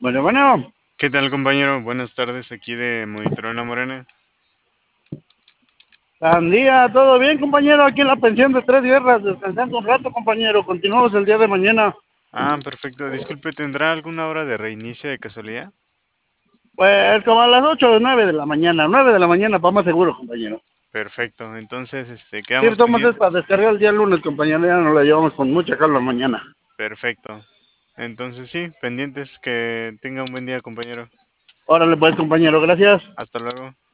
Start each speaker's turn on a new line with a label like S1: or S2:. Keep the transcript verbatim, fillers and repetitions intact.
S1: Bueno, bueno,
S2: ¿Qué tal, compañero? Buenas tardes, aquí de Monitoreo La Morena.
S1: día, ¿todo bien, compañero? Aquí en la pensión de Tres Guerras, descansando un rato, compañero. Continuamos el día de mañana.
S2: Ah, perfecto. Disculpe, ¿tendrá alguna hora de reinicio de casualidad?
S1: Pues como a las ocho o nueve de la mañana, nueve de la mañana, para más seguro, compañero.
S2: Perfecto. Entonces, este,
S1: Sí,
S2: quedamos
S1: tomamos es para
S2: pendientes.
S1: descargar el día lunes, compañero. Ya nos la llevamos con mucha calma mañana.
S2: Perfecto. Entonces, sí, pendientes. Que tenga un buen día, compañero.
S1: Órale, pues, compañero, gracias.
S2: Hasta luego.